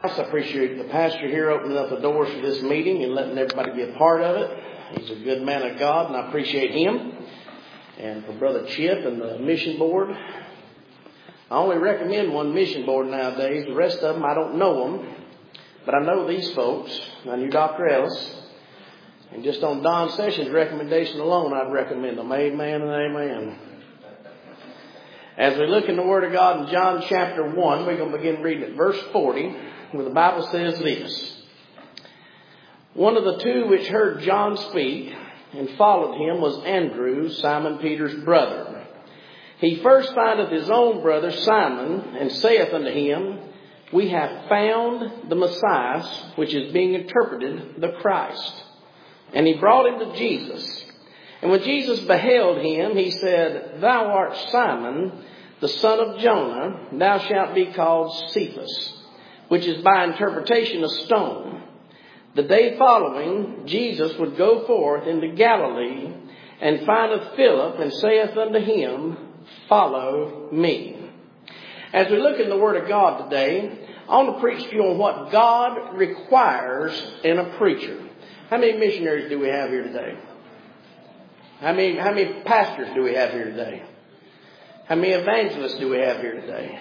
I appreciate the pastor here opening up the doors for this meeting and letting everybody be a part of it. He's a good man of God, and I appreciate him. And for Brother Chip and the mission board. I only recommend one mission board nowadays. The rest of them, I don't know them. But I know these folks. I knew Dr. Ellis. And just on Don Sessions' recommendation alone, I'd recommend them. Amen and amen. As we look in the Word of God in John chapter 1, we're going to begin reading at verse 40, where the Bible says this. One of the two which heard John speak and followed him was Andrew, Simon Peter's brother. He first findeth his own brother Simon, and saith unto him, We have found the Messiah, which is being interpreted the Christ. And he brought him to Jesus. And when Jesus beheld him, he said, Thou art Simon, the son of Jonah. Thou shalt be called Cephas, which is by interpretation a stone. The day following, Jesus would go forth into Galilee, and findeth Philip, and saith unto him, Follow me. As we look in the Word of God today, I want to preach to you on what God requires in a preacher. How many missionaries do we have here today? How many pastors do we have here today? How many evangelists do we have here today?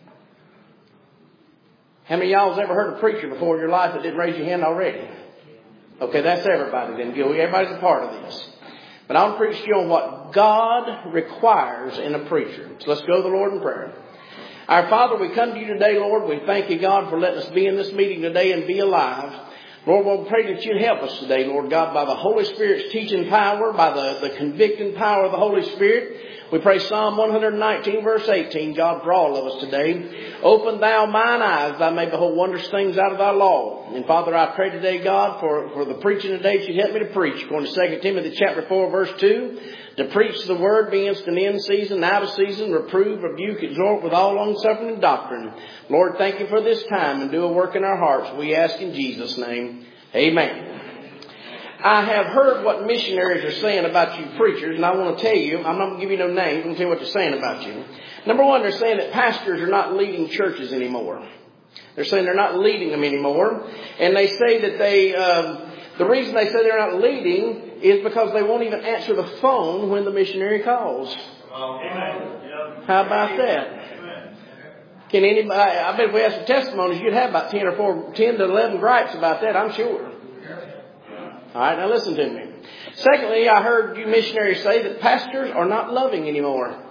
How many of y'all has ever heard a preacher before in your life that didn't raise your hand already? Okay, that's everybody then. Everybody's a part of this. But I'll preach to you on what God requires in a preacher. So let's go to the Lord in prayer. Our Father, we come to you today, Lord. We thank you, God, for letting us be in this meeting today and be alive. Lord, we pray that you'd help us today, Lord God, by the Holy Spirit's teaching power, by the convicting power of the Holy Spirit. We pray Psalm 119, verse 18, God, for all of us today. Open thou mine eyes, that I may behold wondrous things out of thy law. And Father, I pray today, God, for the preaching today, that you'd help me to preach. According to 2 Timothy chapter 4, verse 2, to preach the word, be instant in season, out of season, reprove, rebuke, exhort with all longsuffering and doctrine. Lord, thank you for this time and do a work in our hearts. We ask in Jesus' name. Amen. I have heard what missionaries are saying about you preachers, and I want to tell you, I'm not going to give you no names, I'm going to tell you what they're saying about you. Number one, they're saying that pastors are not leading churches anymore. They're saying they're not leading them anymore. And they say that the reason they say they're not leading is because they won't even answer the phone when the missionary calls. Amen. How about that? Can anybody, I bet if we had some testimonies, you'd have about 10 to 11 gripes about that, I'm sure. All right, now listen to me. Secondly, I heard you missionaries say that pastors are not loving anymore.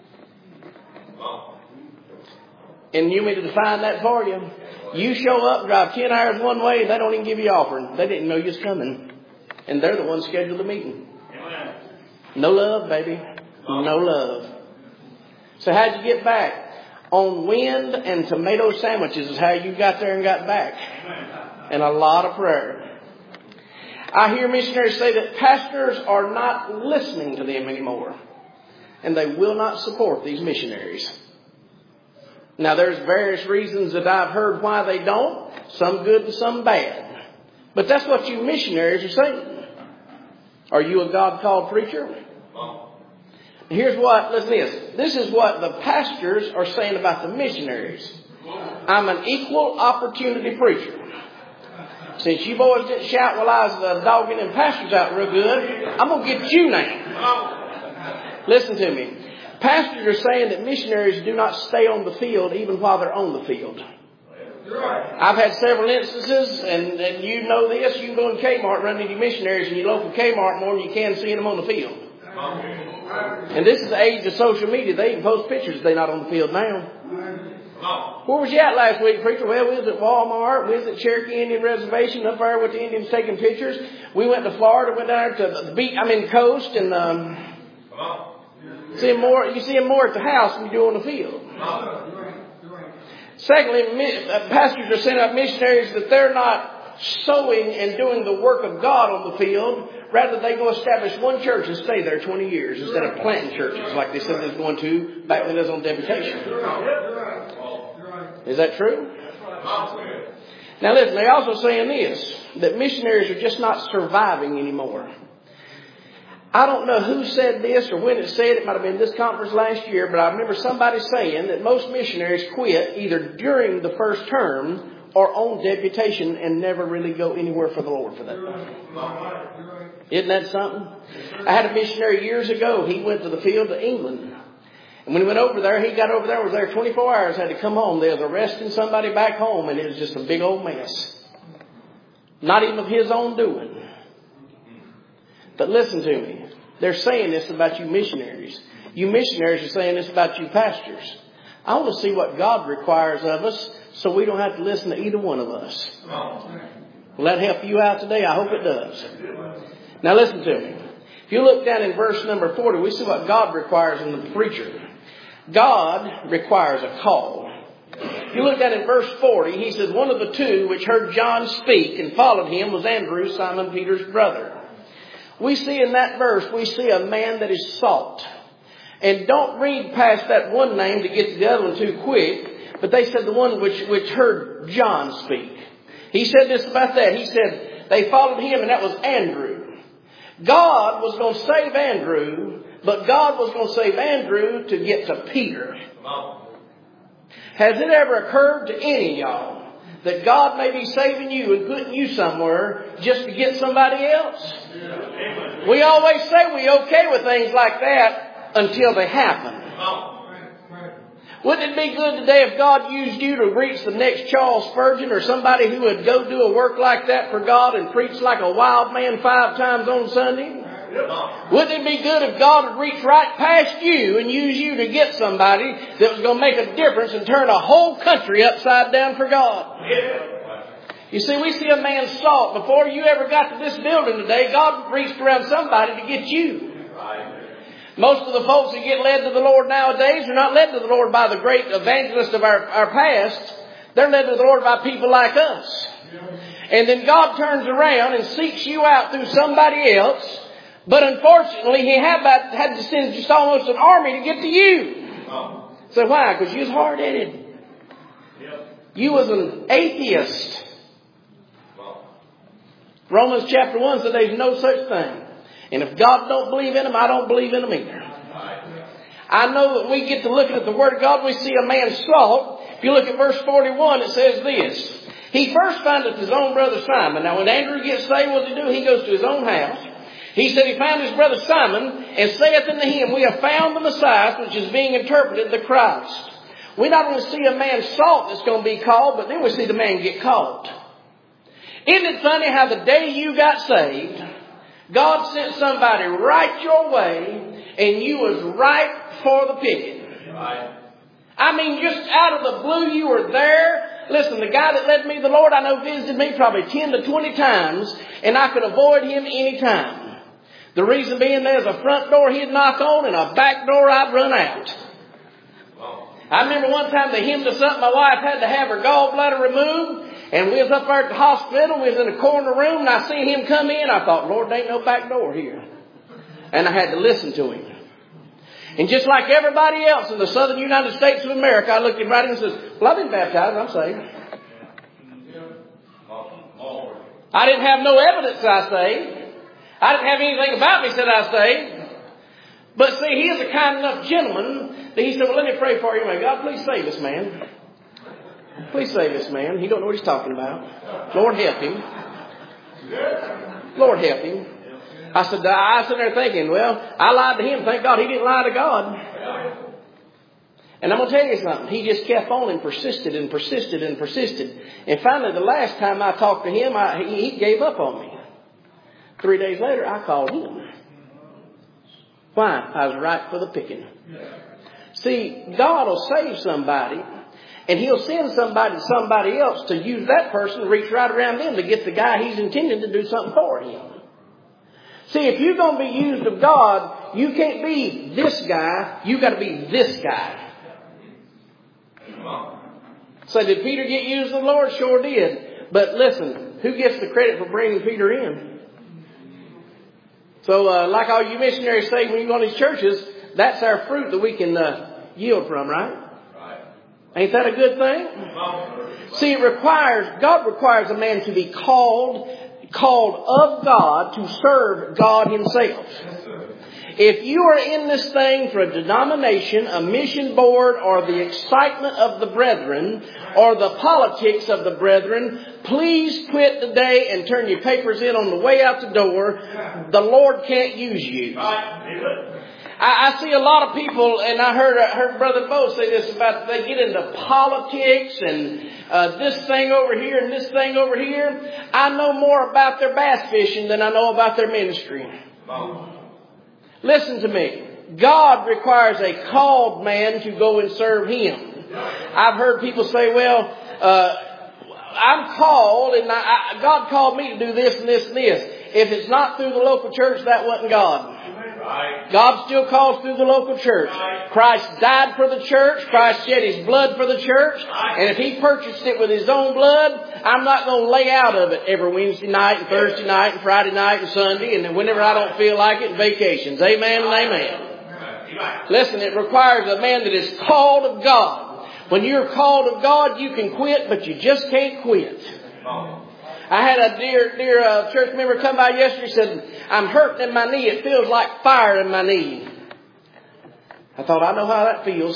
And you need to define that for you. You show up, drive 10 hours one way, and they don't even give you offering. They didn't know you was coming. And they're the ones scheduled the meeting. No love, baby. No love. So how'd you get back? On wind and tomato sandwiches is how you got there and got back. And a lot of prayer. I hear missionaries say that pastors are not listening to them anymore. And they will not support these missionaries. Now there's various reasons that I've heard why they don't. Some good and some bad. But that's what you missionaries are saying. Are you a God-called preacher? Here's what, listen to this. This is what the pastors are saying about the missionaries. I'm an equal opportunity preacher. Since you boys didn't shout while I was dogging them pastors out real good, I'm going to get you now. Listen to me. Pastors are saying that missionaries do not stay on the field even while they're on the field. I've had several instances, and you know this. You can go in Kmart, run into missionaries in your local Kmart more than you can seeing them on the field. And this is the age of social media. They even post pictures if they're not on the field now. Where was you at last week, preacher? Well, we was at Walmart. We was at Cherokee Indian Reservation up there with the Indians taking pictures. We went to Florida, went down to the beach, coast, and you see them more at the house than you do on the field. Secondly, pastors are sending out missionaries that they're not sowing and doing the work of God on the field. Rather, they go establish one church and stay there 20 years instead of planting churches like they said they was going to back when they was on deputation. Is that true? Now listen, they're also saying this, that missionaries are just not surviving anymore. I don't know who said this or when it said. It might have been this conference last year, but I remember somebody saying that most missionaries quit either during the first term or on deputation and never really go anywhere for the Lord for that matter. Isn't that something? I had a missionary years ago. He went to the field to England. And when he went over there, he got over there, was there 24 hours, had to come home. They was arresting somebody back home, and it was just a big old mess. Not even of his own doing. But listen to me. They're saying this about you missionaries. You missionaries are saying this about you pastors. I want to see what God requires of us so we don't have to listen to either one of us. Will that help you out today? I hope it does. Now listen to me. If you look down in verse number 40, we see what God requires in the preacher. God requires a call. If you look down in verse 40, he says, one of the two which heard John speak and followed him was Andrew, Simon Peter's brother. We see in that verse, we see a man that is salt. And don't read past that one name to get to the other one too quick. But they said the one which heard John speak. He said this about that. He said they followed him, and that was Andrew. God was going to save Andrew, but God was going to save Andrew to get to Peter. Has it ever occurred to any of y'all that God may be saving you and putting you somewhere just to get somebody else? We always say we're okay with things like that until they happen. Wouldn't it be good today if God used you to reach the next Charles Spurgeon or somebody who would go do a work like that for God and preach like a wild man 5 times on Sunday? Wouldn't it be good if God would reach right past you and use you to get somebody that was going to make a difference and turn a whole country upside down for God? You see, we see a man salt. Before you ever got to this building today, God reached around somebody to get you. Most of the folks that get led to the Lord nowadays are not led to the Lord by the great evangelists of our past. They're led to the Lord by people like us. And then God turns around and seeks you out through somebody else. But unfortunately, He had to send just almost an army to get to you. So why? Because you was hard-headed. You was an atheist. Romans chapter 1 said there's no such thing. And if God don't believe in them, I don't believe in them either. I know that we get to looking at the Word of God, we see a man salt. If you look at verse 41, it says this. He first findeth his own brother Simon. Now when Andrew gets saved, what does he do? He goes to his own house. He said he found his brother Simon and saith unto him, we have found the Messiah, which is being interpreted the Christ. We not only see a man salt that's going to be called, but then we see the man get called. Isn't it funny how the day you got saved, God sent somebody right your way, and you was right for the picking. Right. I mean, just out of the blue, you were there. Listen, the guy that led me to the Lord, I know visited me probably 10 to 20 times, and I could avoid him any time. The reason being there's a front door he'd knock on, and a back door I'd run out. I remember one time they hemmed us up. My wife had to have her gallbladder removed. And we was up there at the hospital. We was in a corner room. And I seen him come in. I thought, Lord, there ain't no back door here. And I had to listen to him. And just like everybody else in the southern United States of America, I looked him right in and said, well, I've been baptized. I'm saved. I didn't have no evidence that I saved. I didn't have anything about me that said I saved. But see, he is a kind enough gentleman that he said, well, let me pray for you. May God please save this man. Please save this man. He don't know what he's talking about. Lord help him. Lord help him. I said there thinking, well, I lied to him. Thank God he didn't lie to God. And I'm going to tell you something. He just kept on and persisted and persisted and persisted. And finally, the last time I talked to him, he gave up on me. 3 days later, I called him. Why? I was right for the picking. See, God will save somebody. And He'll send somebody else to use that person to reach right around them to get the guy He's intending to do something for him. See, if you're going to be used of God, you can't be this guy. You got to be this guy. So did Peter get used of the Lord? Sure did. But listen, who gets the credit for bringing Peter in? So like all you missionaries say when you go to these churches, that's our fruit that we can yield from, right? Ain't that a good thing? See, God requires a man to be called of God to serve God Himself. If you are in this thing for a denomination, a mission board, or the excitement of the brethren, or the politics of the brethren, please quit today and turn your papers in on the way out the door. The Lord can't use you. I see a lot of people, and I heard Brother Bo say this about they get into politics and this thing over here and this thing over here. I know more about their bass fishing than I know about their ministry. Listen to me. God requires a called man to go and serve Him. I've heard people say, well, I'm called and God called me to do this and this and this. If it's not through the local church, that wasn't God. God still calls through the local church. Christ died for the church. Christ shed His blood for the church. And if He purchased it with His own blood, I'm not going to lay out of it every Wednesday night and Thursday night and Friday night and Sunday and then whenever I don't feel like it, and vacations. Amen and amen. Listen, it requires a man that is called of God. When you're called of God, you can quit, but you just can't quit. I had a dear church member come by yesterday and said, I'm hurting in my knee. It feels like fire in my knee. I thought, I know how that feels.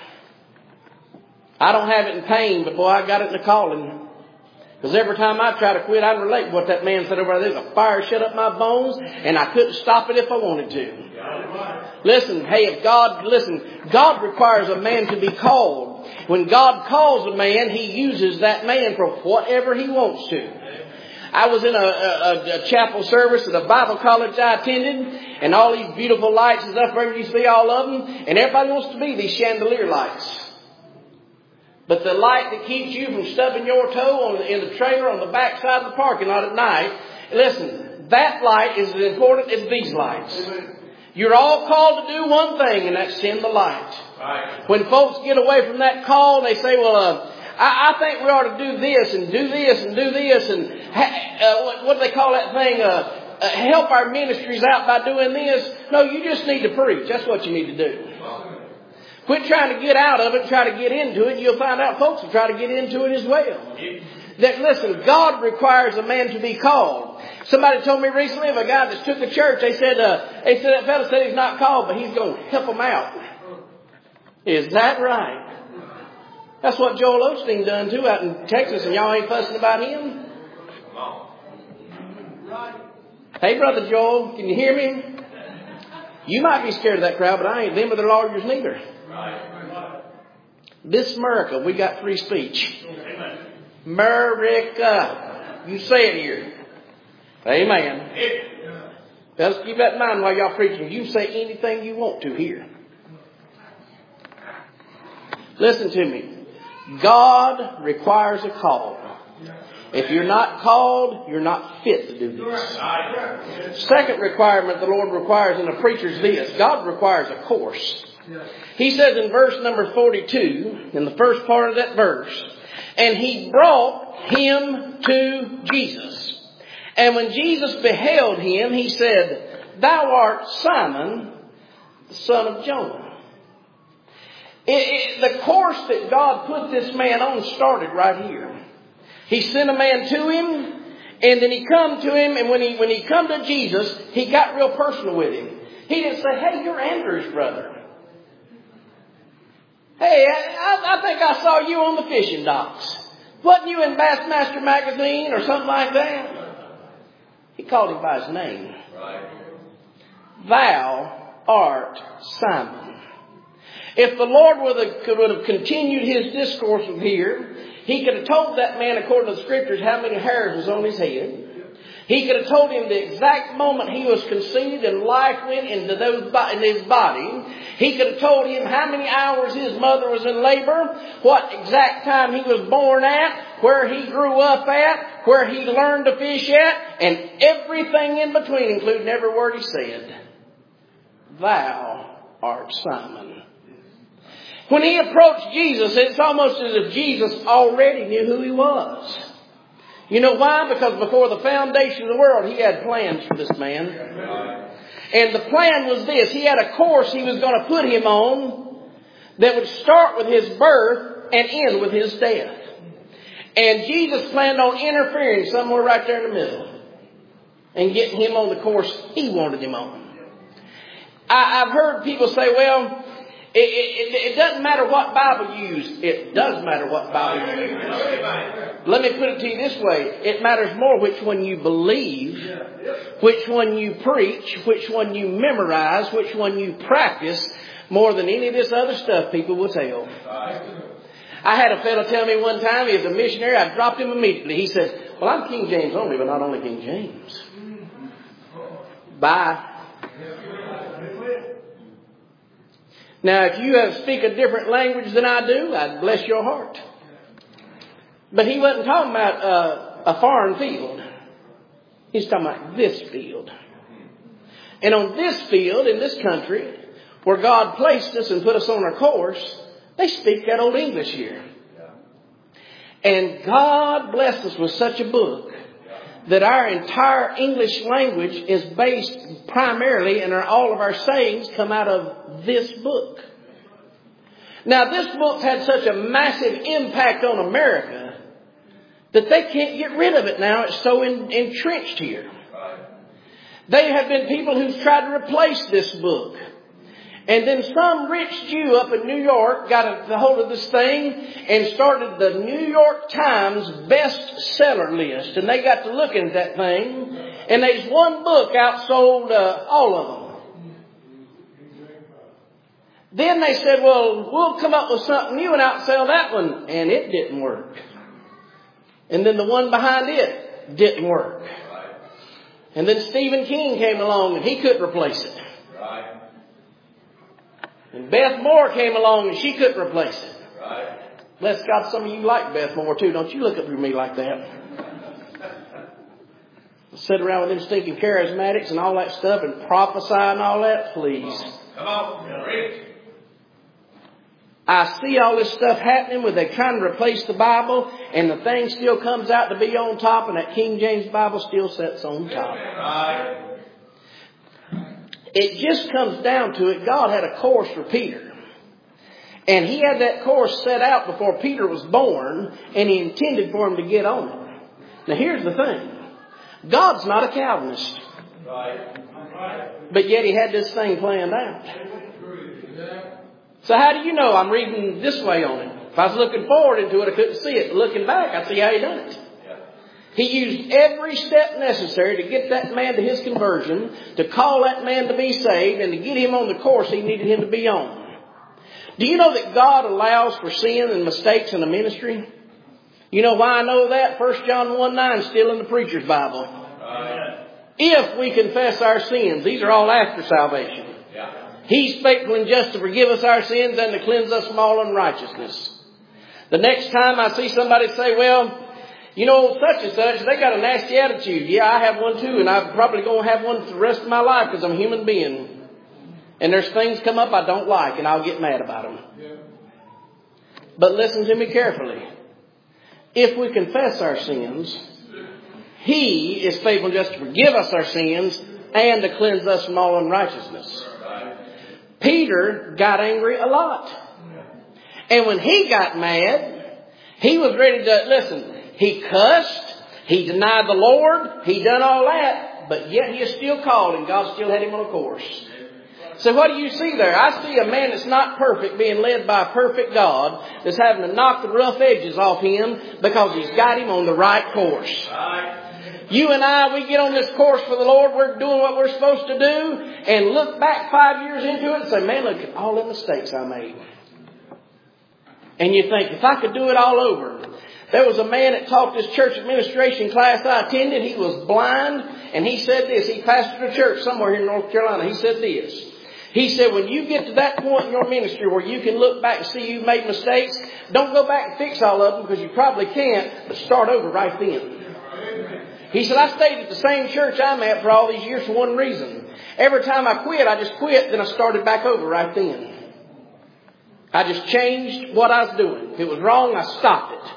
I don't have it in pain, but boy, I got it in the calling. Because every time I try to quit, I relate to what that man said over there. There's a fire shut up my bones, and I couldn't stop it if I wanted to. Listen, God requires a man to be called. When God calls a man, He uses that man for whatever He wants to. I was in a chapel service at a Bible college I attended, and all these beautiful lights and stuff, where you see all of them, and everybody wants to be these chandelier lights. But the light that keeps you from stubbing your toe in the trailer on the back side of the parking lot at night, listen, that light is as important as these lights. You're all called to do one thing, and that's send the light. When folks get away from that call, they say, well, I think we ought to do this and do this and do this and what do they call that thing? Help our ministries out by doing this. No, you just need to preach. That's what you need to do. Quit trying to get out of it and try to get into it. You'll find out folks will try to get into it as well. That, listen, God requires a man to be called. Somebody told me recently of a guy that took a church. They said that fellow said he's not called, but he's going to help them out. Is that right? That's what Joel Osteen done too out in Texas, and y'all ain't fussing about him. Hey, Brother Joel, can you hear me? You might be scared of that crowd, but I ain't. Them or their lawyers neither. This America, we got free speech. America. You say it here. Amen. Let's keep that in mind while y'all preaching. You say anything you want to here. Listen to me. God requires a call. If you're not called, you're not fit to do this. Second requirement the Lord requires in a preacher is this. God requires a course. He says in verse number 42, in the first part of that verse, and He brought him to Jesus. And when Jesus beheld him, He said, Thou art Simon, the son of Jonah. The course that God put this man on started right here. He sent a man to him, and then He come to him, and when he come to Jesus, He got real personal with him. He didn't say, hey, you're Andrew's brother. Hey, I think I saw you on the fishing docks. Wasn't you in Bassmaster magazine or something like that? He called him by his name. Right. Thou art Simon. If the Lord would have continued His discourse from here, He could have told that man, according to the Scriptures, how many hairs was on his head. He could have told him the exact moment he was conceived and life went into his body. He could have told him how many hours his mother was in labor, what exact time he was born at, where he grew up at, where he learned to fish at, and everything in between, including every word he said. Thou art Simon. When he approached Jesus, it's almost as if Jesus already knew who he was. You know why? Because before the foundation of the world, He had plans for this man. And the plan was this. He had a course He was going to put him on that would start with his birth and end with his death. And Jesus planned on interfering somewhere right there in the middle and getting him on the course He wanted him on. I've heard people say, well, it doesn't matter what Bible you use. It does matter what Bible you use. Let me put it to you this way. It matters more which one you believe, which one you preach, which one you memorize, which one you practice, more than any of this other stuff people will tell. I had a fellow tell me one time, he was a missionary, I dropped him immediately. He said, well, I'm King James only, but not only King James. Bye. Now, if you speak a different language than I do, I'd bless your heart. But he wasn't talking about a foreign field. He's talking about this field. And on this field, in this country, where God placed us and put us on our course, they speak that old English here. And God blessed us with such a book that our entire English language is based primarily, and all of our sayings come out of this book. Now, this book's had such a massive impact on America that they can't get rid of it now. It's so entrenched here. There have been people who've tried to replace this book. And then some rich Jew up in New York got a hold of this thing and started the New York Times bestseller list. And they got to looking at that thing. And there's one book outsold all of them. Then they said, well, we'll come up with something new and outsell that one. And it didn't work. And then the one behind it didn't work. And then Stephen King came along and he couldn't replace it. And Beth Moore came along and she couldn't replace it. Right. Bless God, some of you like Beth Moore too. Don't you look up at me like that. Sit around with them stinking charismatics and all that stuff and prophesy and all that, please. Come on. Preach. I see all this stuff happening where they're trying to replace the Bible and the thing still comes out to be on top and that King James Bible still sits on top. Right. It just comes down to it. God had a course for Peter. And he had that course set out before Peter was born. And he intended for him to get on it. Now here's the thing. God's not a Calvinist. But yet he had this thing planned out. So how do you know I'm reading this way on it? If I was looking forward into it, I couldn't see it. But looking back, I see how he done it. He used every step necessary to get that man to his conversion, to call that man to be saved, and to get him on the course he needed him to be on. Do you know that God allows for sin and mistakes in the ministry? You know why I know that? 1 John 1:9 still in the preacher's Bible. If we confess our sins, these are all after salvation. He's faithful and just to forgive us our sins and to cleanse us from all unrighteousness. The next time I see somebody say, well, you know, such and such, they got a nasty attitude. Yeah, I have one too, and I'm probably going to have one for the rest of my life because I'm a human being. And there's things come up I don't like, and I'll get mad about them. But listen to me carefully. If we confess our sins, He is faithful and just to forgive us our sins and to cleanse us from all unrighteousness. Peter got angry a lot. And when he got mad, he was ready to, listen, he cussed, he denied the Lord, he done all that, but yet he is still called and God still had him on a course. So what do you see there? I see a man that's not perfect being led by a perfect God that's having to knock the rough edges off him because He's got him on the right course. You and I, we get on this course for the Lord, we're doing what we're supposed to do, and look back 5 years into it and say, man, look at all the mistakes I made. And you think, if I could do it all over. There was a man that taught this church administration class I attended. He was blind, and he said this. He pastored a church somewhere here in North Carolina. He said this. He said, when you get to that point in your ministry where you can look back and see you've made mistakes, don't go back and fix all of them because you probably can't, but start over right then. He said, I stayed at the same church I'm at for all these years for one reason. Every time I quit, I just quit, then I started back over right then. I just changed what I was doing. If it was wrong, I stopped it.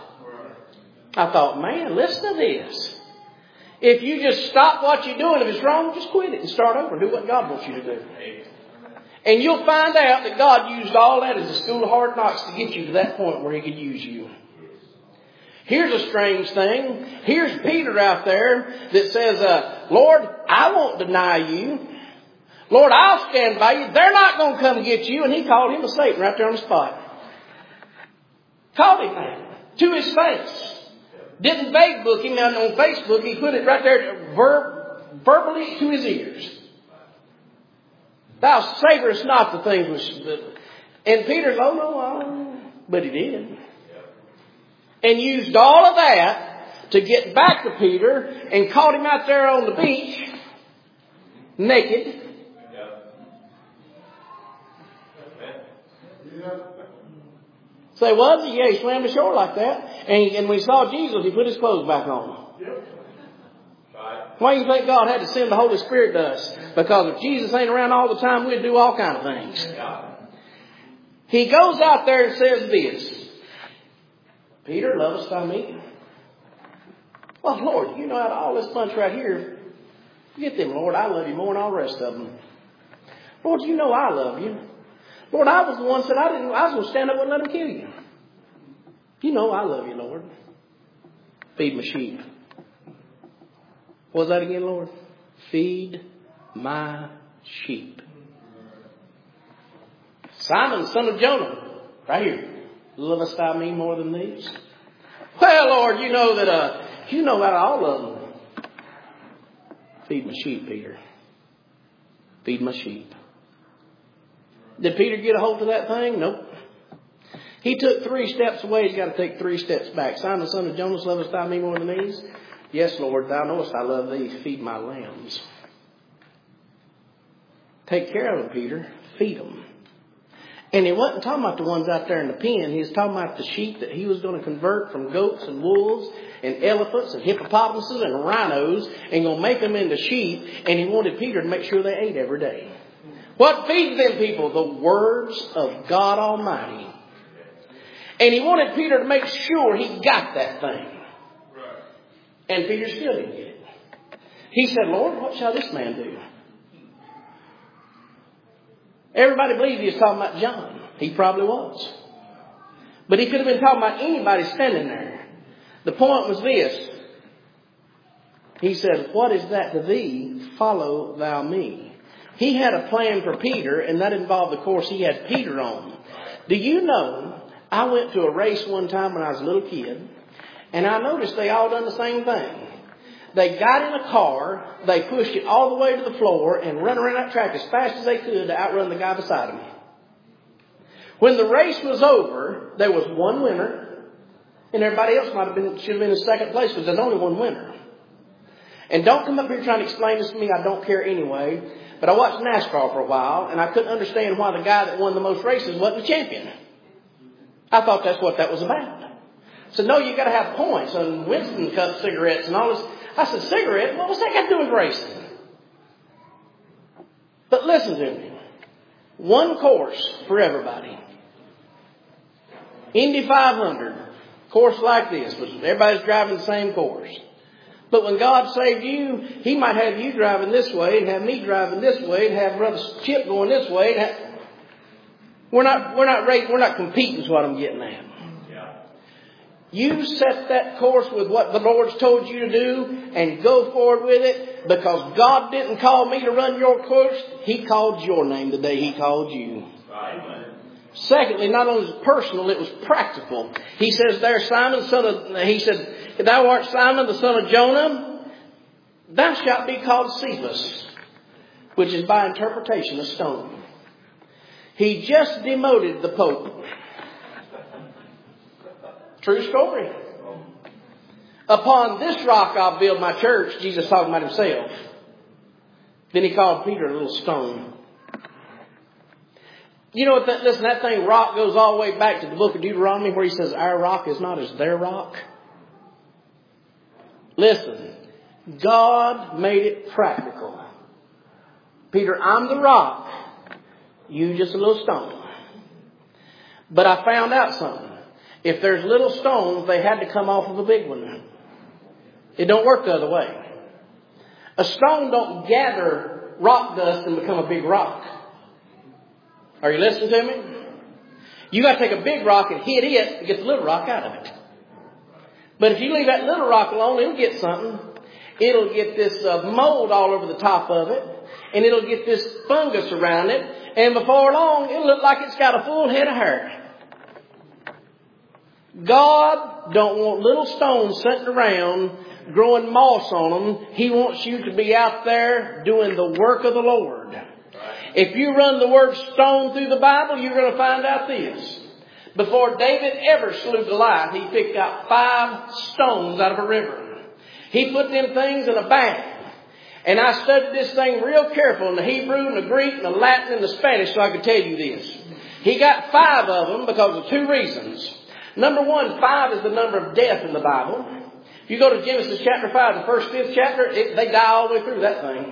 I thought, man, listen to this. If you just stop what you're doing, if it's wrong, just quit it and start over and do what God wants you to do. And you'll find out that God used all that as a school of hard knocks to get you to that point where He could use you. Here's a strange thing. Here's Peter out there that says, Lord, I won't deny you. Lord, I'll stand by you. They're not going to come get you. And he called him a Satan right there on the spot. Called him that to his face. Didn't Facebook him out on Facebook. He put it right there verbally to his ears. Thou savorest not the things which... And Peter's, oh no, but he did. And used all of that to get back to Peter and caught him out there on the beach, naked. Say, was he? Yeah, he swam to shore like that. And when he saw Jesus, he put his clothes back on. Why do you think God had to send the Holy Spirit to us? Because if Jesus ain't around all the time, we'd do all kind of things. He goes out there and says this. Peter, lovest thou me? Well, Lord, you know, out of all this bunch right here, forget them, Lord. I love you more than all the rest of them. Lord, you know I love you. Lord, I was the one that said I was going to stand up and let them kill you. You know I love you, Lord. Feed my sheep. What was that again, Lord? Feed my sheep. Simon, son of Jonah, right here. Lovest thou me more than these? Well, Lord, you know that, you know out of all of them. Feed my sheep, Peter. Feed my sheep. Did Peter get a hold of that thing? Nope. He took 3 steps away. He's got to take 3 steps back. Simon, son of Jonas, lovest thou me more than these? Yes, Lord, thou knowest I love thee. Feed my lambs. Take care of them, Peter. Feed them. And he wasn't talking about the ones out there in the pen. He was talking about the sheep that he was going to convert from goats and wolves and elephants and hippopotamuses and rhinos and going to make them into sheep. And he wanted Peter to make sure they ate every day. What feeds them people? The words of God Almighty. And he wanted Peter to make sure he got that thing. And Peter still didn't get it. He said, Lord, what shall this man do? Everybody believed he was talking about John. He probably was. But he could have been talking about anybody standing there. The point was this. He said, what is that to thee? Follow thou me. He had a plan for Peter, and that involved the course he had Peter on. Do you know, I went to a race one time when I was a little kid, and I noticed they all done the same thing. They got in a car, they pushed it all the way to the floor, and ran around that track as fast as they could to outrun the guy beside them. When the race was over, there was one winner, and everybody else should have been in second place because there's only one winner. And don't come up here trying to explain this to me. I don't care anyway. But I watched NASCAR for a while, and I couldn't understand why the guy that won the most races wasn't the champion. I thought that's what that was about. So no, you got to have points on Winston Cup cigarettes and all this. I said, cigarette? What was that got to do with racing? But listen to me. One course for everybody. Indy 500. Course like this. Everybody's driving the same course. But when God saved you, He might have you driving this way and have me driving this way and have Brother Chip going this way. We're not competing is what I'm getting at. You set that course with what the Lord's told you to do and go forward with it, because God didn't call me to run your course. He called your name the day He called you. Right. Secondly, not only was it personal, it was practical. He says there, Simon, he said, thou art Simon, the son of Jonah. Thou shalt be called Cephas, which is by interpretation a stone. He just demoted the Pope. True story. Upon this rock I'll build my church. Jesus talking about Himself. Then He called Peter a little stone. You know what? That thing rock goes all the way back to the book of Deuteronomy where He says our rock is not as their rock. Listen. God made it practical. Peter, I'm the rock. You just a little stone. But I found out something. If there's little stones, they had to come off of a big one. It don't work the other way. A stone don't gather rock dust and become a big rock. Are you listening to me? You got to take a big rock and hit it to get the little rock out of it. But if you leave that little rock alone, it'll get something. It'll get this mold all over the top of it. and it'll get this fungus around it, and before long it'll look like it's got a full head of hair. God don't want little stones sitting around growing moss on them. He wants you to be out there doing the work of the Lord. If you run the word stone through the Bible, you're going to find out this. Before David ever slew Goliath, he picked out 5 stones out of a river. He put them things in a bag. And I studied this thing real careful in the Hebrew and the Greek and the Latin and the Spanish so I could tell you this. He got 5 of them because of 2 reasons. Number 1, 5 is the number of death in the Bible. If you go to Genesis chapter 5, the first 5th chapter, they die all the way through that thing.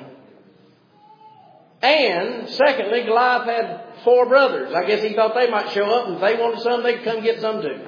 And secondly, Goliath had 4 brothers. I guess he thought they might show up, and if they wanted some, they could come get some too.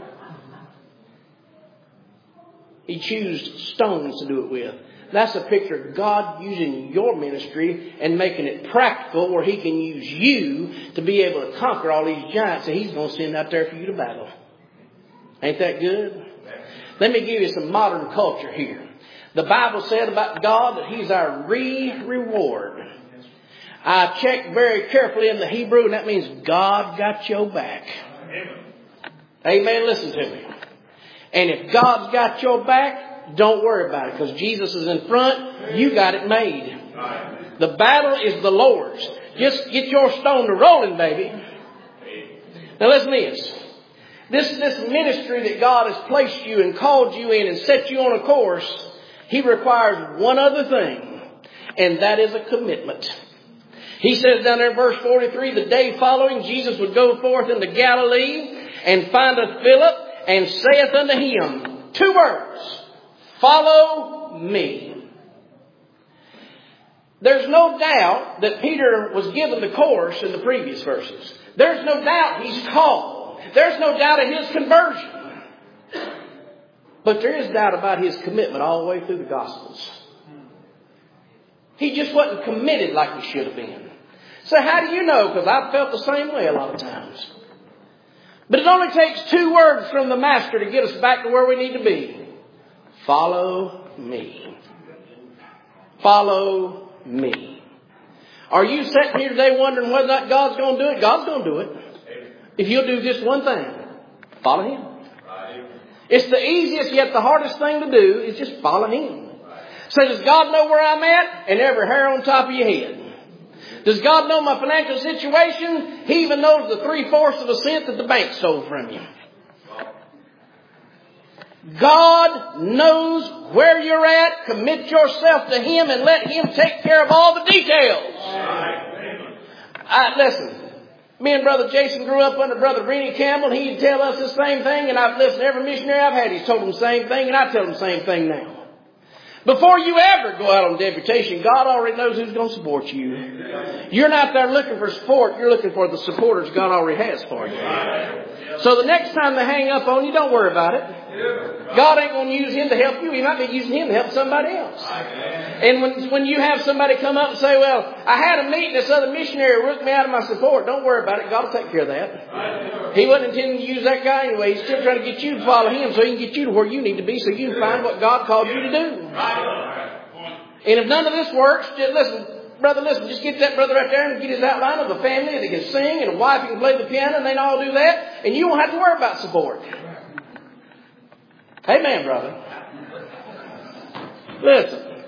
He chose stones to do it with. That's a picture of God using your ministry and making it practical where He can use you to be able to conquer all these giants that He's going to send out there for you to battle. Ain't that good? Let me give you some modern culture here. The Bible said about God that He's our reward. I checked very carefully in the Hebrew, and that means God got your back. Amen. Listen to me. And if God's got your back, don't worry about it, because Jesus is in front. You got it made. The battle is the Lord's. Just get your stone to rolling, baby. Now listen to this. This ministry that God has placed you and called you in and set you on a course, He requires one other thing, and that is a commitment. He says down there in verse 43, the day following, Jesus would go forth into Galilee and findeth Philip and saith unto him, 2 words, follow me. There's no doubt that Peter was given the course in the previous verses. There's no doubt he's called. There's no doubt of his conversion. But there is doubt about his commitment all the way through the Gospels. He just wasn't committed like he should have been. So how do you know? Because I've felt the same way a lot of times. But it only takes 2 words from the Master to get us back to where we need to be. Follow me. Follow me. Are you sitting here today wondering whether or not God's going to do it? God's going to do it. If you'll do just one thing. Follow Him. It's the easiest yet the hardest thing to do is just follow Him. So does God know where I'm at? And every hair on top of your head. Does God know my financial situation? He even knows the 0.75% that the bank stole from you. God knows where you're at. Commit yourself to Him and let Him take care of all the details. Listen, me and Brother Jason grew up under Brother Rennie Campbell. He'd tell us the same thing, and I've listened to every missionary I've had. He's told them the same thing, and I tell them the same thing now. Before you ever go out on deputation, God already knows who's going to support you. You're not there looking for support. You're looking for the supporters God already has for you. So the next time they hang up on you, don't worry about it. God ain't going to use him to help you. He might be using him to help somebody else. And when you have somebody come up and say, well, I had a meeting, this other missionary rooked me out of my support. Don't worry about it. God will take care of that. He wasn't intending to use that guy anyway. He's still trying to get you to follow him so he can get you to where you need to be so you can find what God called you to do. And if none of this works, just listen, just get that brother right there and get his outline of a family that can sing and a wife who can play the piano, and they can all do that, and you won't have to worry about support. Amen, brother. Listen,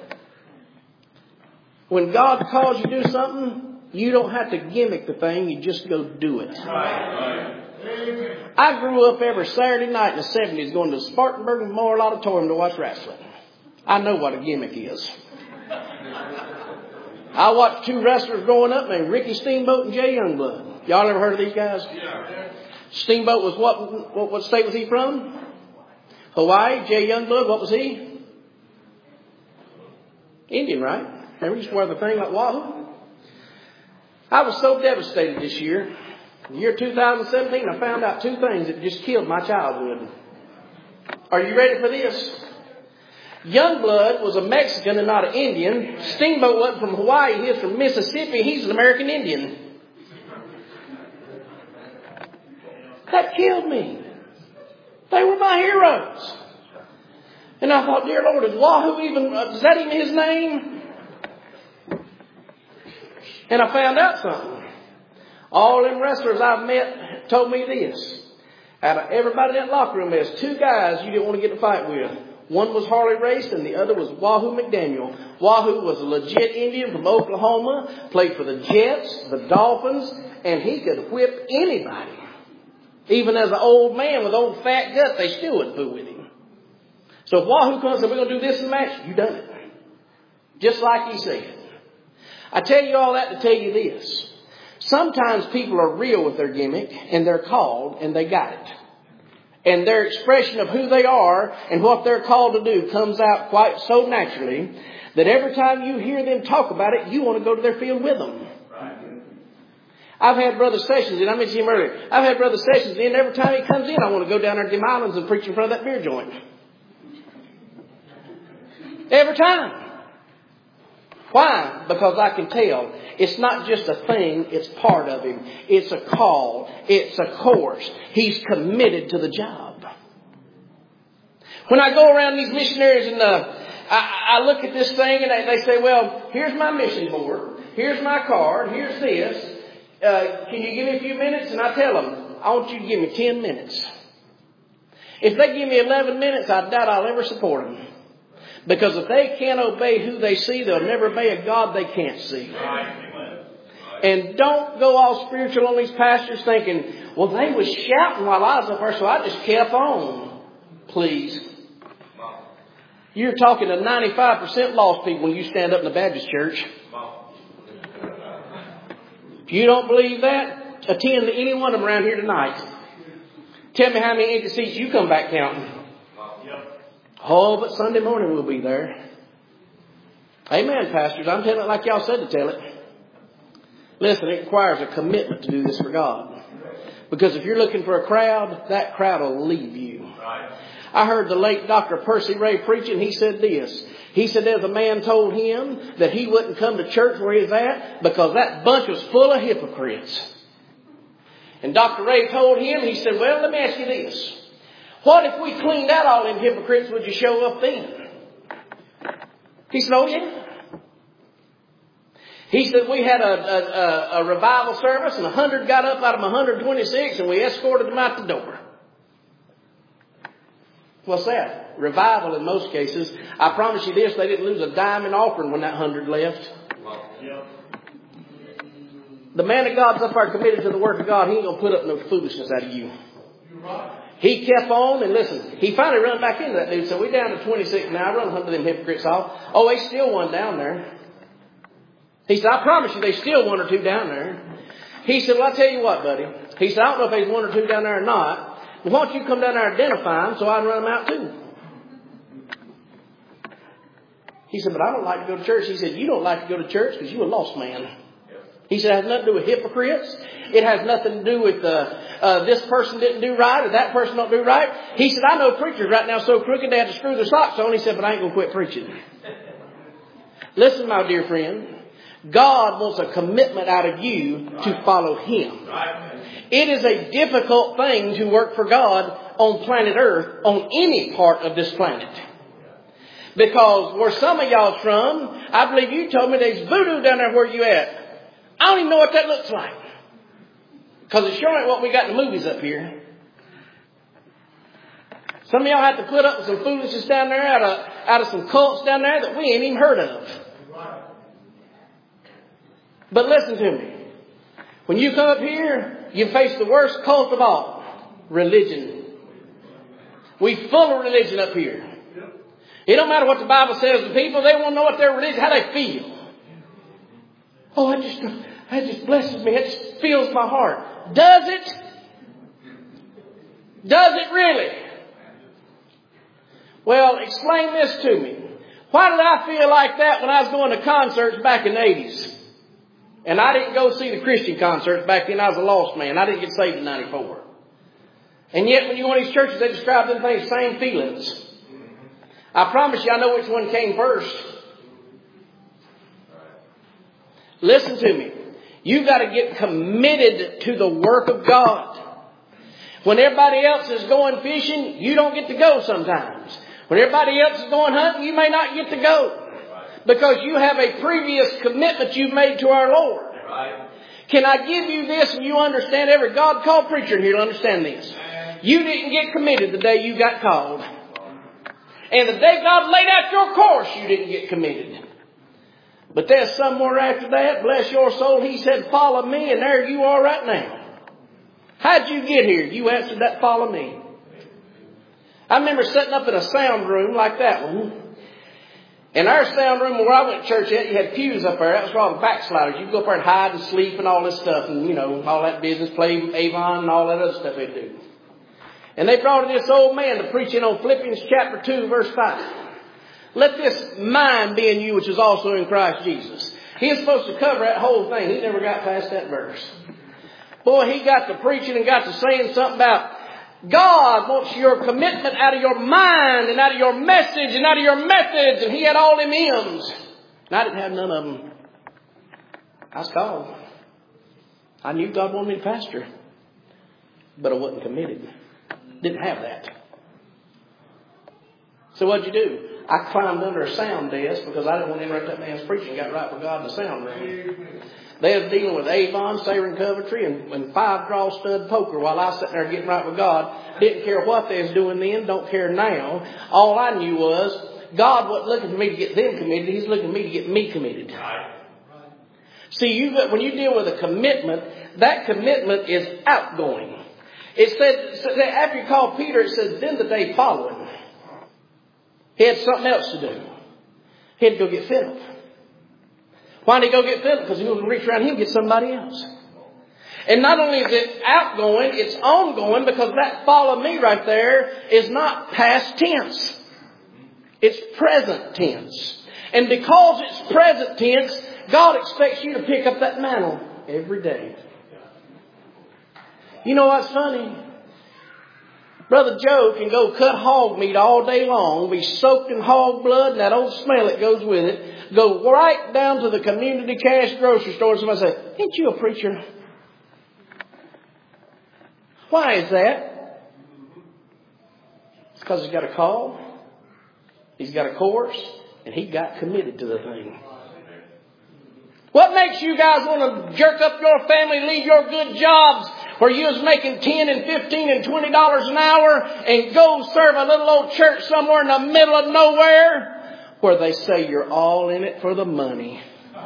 when God calls you to do something, you don't have to gimmick the thing, you just go do it. I grew up every Saturday night in the 70s going to the Spartanburg Memorial Auditorium to watch wrestling. I know what a gimmick is. I watched 2 wrestlers growing up named Ricky Steamboat and Jay Youngblood. Y'all ever heard of these guys? Steamboat was what state was he from? Hawaii. Jay Youngblood, what was he? Indian, right? Remember, he used to wear the thing like Wahoo? I was so devastated this year. In the year 2017, I found out 2 things that just killed my childhood. Are you ready for this? Youngblood was a Mexican and not an Indian. Steamboat wasn't from Hawaii. He was from Mississippi. He's an American Indian. That killed me. They were my heroes. And I thought, dear Lord, is Wahoo even, is that even his name? And I found out something. All them wrestlers I've met told me this. Out of everybody in that locker room, there's two guys you didn't want to get in a fight with. One was Harley Race and the other was Wahoo McDaniel. Wahoo was a legit Indian from Oklahoma, played for the Jets, the Dolphins, and he could whip anybody. Even as an old man with old fat gut, they still wouldn't fool with him. So if Wahoo comes and said, we're going to do this in the match, you done it. Just like he said. I tell you all that to tell you this. Sometimes people are real with their gimmick and they're called and they got it. And their expression of who they are and what they're called to do comes out quite so naturally that every time you hear them talk about it, you want to go to their field with them. I've had Brother Sessions, and I mentioned him earlier. I've had Brother Sessions in. Every time he comes in, I want to go down there to them islands and preach in front of that beer joint. Every time. Why? Because I can tell it's not just a thing, it's part of him. It's a call. It's a course. He's committed to the job. When I go around these missionaries and I look at this thing and they say, well, here's my mission board. Here's my card. Here's this. Can you give me a few minutes? And I tell them, I want you to give me 10 minutes. If they give me 11 minutes, I doubt I'll ever support them. Because if they can't obey who they see, they'll never obey a God they can't see. And don't go all spiritual on these pastors thinking, well, they was shouting while I was up there, so I just kept on. Please. You're talking to 95% lost people when you stand up in the Baptist church. If you don't believe that, attend to any one of them around here tonight. Tell me how many empty seats you come back counting. Oh, but Sunday morning we'll be there. Amen, pastors. I'm telling it like y'all said to tell it. Listen, it requires a commitment to do this for God. Because if you're looking for a crowd, that crowd will leave you. I heard the late Dr. Percy Ray preaching. He said this. He said there's a man told him that he wouldn't come to church where he's at because that bunch was full of hypocrites. And Dr. Ray told him, he said, well, let me ask you this. What if we cleaned out all them hypocrites? Would you show up then? He said, oh yeah. He said we had a revival service and 100 got up out of 126 and we escorted them out the door. What's that? Revival in most cases. I promise you this, they didn't lose a dime in offering when that 100 left. The man of God's up there committed to the work of God. He ain't going to put up no foolishness out of you. He kept on, and listen, he finally run back into that dude. So we're down to 26 now. I run 100 of them hypocrites off. Oh, they still one down there. He said, I promise you, there's still one or two down there. He said, well, I'll tell you what, buddy. He said, I don't know if there's one or two down there or not. But why don't you come down there and identify them so I can run them out too? He said, but I don't like to go to church. He said, you don't like to go to church because you're a lost man. He said, it has nothing to do with hypocrites. It has nothing to do with this person didn't do right or that person don't do right. He said, I know preachers right now so crooked they have to screw their socks on. He said, but I ain't going to quit preaching. Listen, my dear friend. God wants a commitment out of you to follow Him. It is a difficult thing to work for God on planet Earth, on any part of this planet. Because where some of y'all's from, I believe you told me there's voodoo down there where you at. I don't even know what that looks like. Because it sure ain't what we got in the movies up here. Some of y'all have to put up with some foolishness down there out of some cults down there that we ain't even heard of. But listen to me. When you come up here, you face the worst cult of all. Religion. We full of religion up here. It don't matter what the Bible says to people. They want to know what their religion, how they feel. Oh, that just blesses me. It just fills my heart. Does it? Does it really? Well, explain this to me. Why did I feel like that when I was going to concerts back in the 80s? And I didn't go see the Christian concerts back then. I was a lost man. I didn't get saved in 94. And yet when you go to these churches, they describe them things, same feelings. I promise you, I know which one came first. Listen to me. You've got to get committed to the work of God. When everybody else is going fishing, you don't get to go sometimes. When everybody else is going hunting, you may not get to go. because you have a previous commitment you've made to our Lord. Right. Can I give you this and you understand? Every God called preacher in here will understand this. You didn't get committed the day you got called. And the day God laid out your course, you didn't get committed. But there's somewhere after that, bless your soul, He said, follow me, and there you are right now. How'd you get here? You answered that, follow me. I remember sitting up in a sound room like that one. In our sound room where I went to church at, you had pews up there. That was for all the backsliders. You go up there and hide and sleep and all this stuff. And, you know, all that business, play Avon and all that other stuff they do. And they brought this old man to preach in on Philippians chapter 2, verse 5. Let this mind be in you, which is also in Christ Jesus. He was supposed to cover that whole thing. He never got past that verse. Boy, he got to preaching and got to saying something about God wants your commitment out of your mind and out of your message and out of your methods. And he had all them M's. And I didn't have none of them. I was called. I knew God wanted me to pastor. But I wasn't committed. Didn't have that. So what'd you do? I climbed under a sound desk because I didn't want to interrupt that man's preaching. Got right with God in the sound room. They was dealing with Avon, Saron Coventry, and 5-draw stud poker while I was sitting there getting right with God. Didn't care what they was doing then. Don't care now. All I knew was God wasn't looking for me to get them committed. He's looking for me to get me committed. See, when you deal with a commitment, that commitment is outgoing. It said after he called Peter, it says, then the day following, he had something else to do. He had to go get Philip. Why did he go get Philip? Because he was going to reach around him and get somebody else. And not only is it outgoing, it's ongoing, because that follow me right there is not past tense. It's present tense. And because it's present tense, God expects you to pick up that mantle every day. You know what's funny? Brother Joe can go cut hog meat all day long, be soaked in hog blood and that old smell that goes with it, go right down to the community cash grocery store and somebody say, ain't you a preacher? Why is that? It's because he's got a call, he's got a course, and he got committed to the thing. What makes you guys want to jerk up your family, leave your good jobs where you was making $10 and $15 and $20 an hour and go serve a little old church somewhere in the middle of nowhere where they say you're all in it for the money?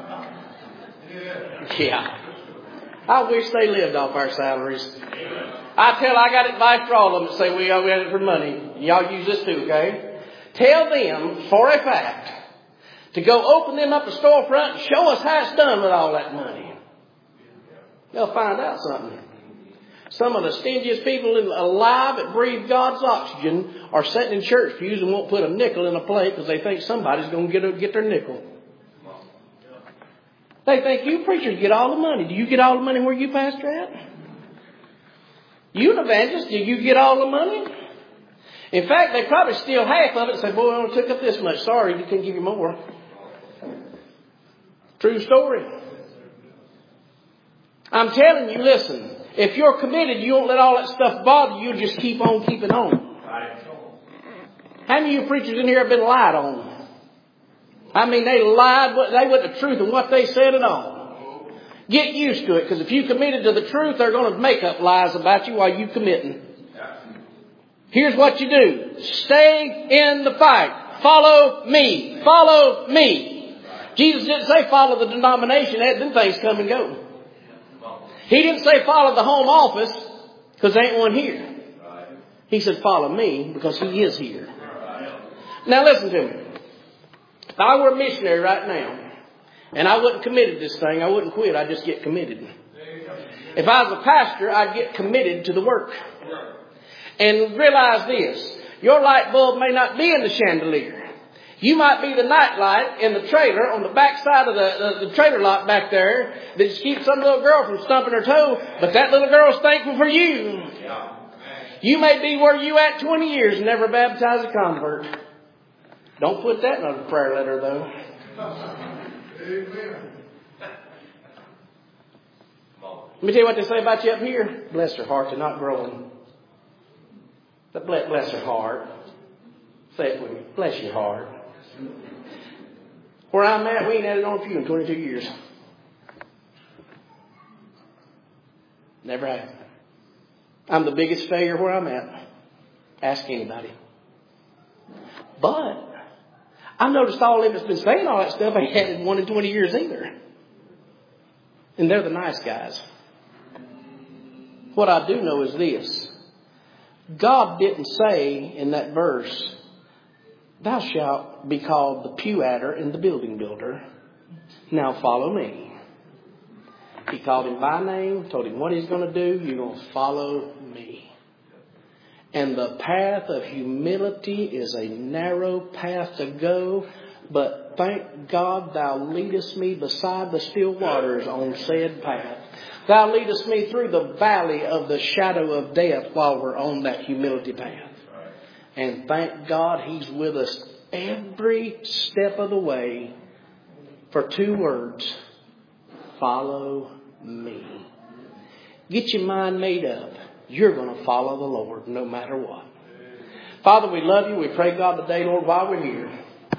Yeah. I wish they lived off our salaries. I got advice for all of them that say we had it for money. Y'all use this too, okay? Tell them for a fact to go open them up a storefront and show us how it's done with all that money. They'll find out something. Some of the stingiest people alive that breathe God's oxygen are sitting in church pews and won't put a nickel in a plate because they think somebody's going to get their nickel. They think you preachers get all the money. Do you get all the money where you pastor at? You an evangelist, do you get all the money? In fact, they probably steal half of it and say, boy, I only took up this much. Sorry, we couldn't give you more. True story. I'm telling you, listen. If you're committed, you won't let all that stuff bother you. You'll just keep on keeping on. How many of you preachers in here have been lied on? I mean, they lied. They went the truth in what they said at all. Get used to it, because if you committed to the truth, they're going to make up lies about you while you're committing. Here's what you do. Stay in the fight. Follow me. Follow me. Jesus didn't say follow the denomination. Then things come and go. He didn't say follow the home office because there ain't one here. He said follow me because he is here. Now listen to me. If I were a missionary right now and I wasn't committed to this thing, I wouldn't quit. I'd just get committed. If I was a pastor, I'd get committed to the work. And realize this. Your light bulb may not be in the chandelier. You might be the night light in the trailer on the back side of the trailer lot back there that just keeps some little girl from stumping her toe. But that little girl's thankful for you. You may be where you at 20 years and never baptize a convert. Don't put that in a prayer letter, though. Amen. Let me tell you what they say about you up here. Bless her heart, they're not growing. But bless her heart. Say it with me. Bless your heart. Where I'm at, we ain't added on a few in 22 years. Never have. I'm the biggest failure where I'm at. Ask anybody. But I've noticed all of them that's been saying all that stuff ain't added 1 in 20 years either. And they're the nice guys. What I do know is this. God didn't say in that verse, thou shalt be called the pew adder and the building builder. Now follow me. He called him by name, told him what he's going to do. You're going to follow me. And the path of humility is a narrow path to go. But thank God thou leadest me beside the still waters on said path. Thou leadest me through the valley of the shadow of death while we're on that humility path. And thank God He's with us every step of the way for 2 words. Follow me. Get your mind made up. You're going to follow the Lord no matter what. Father, we love you. We pray, God, today, Lord, while we're here,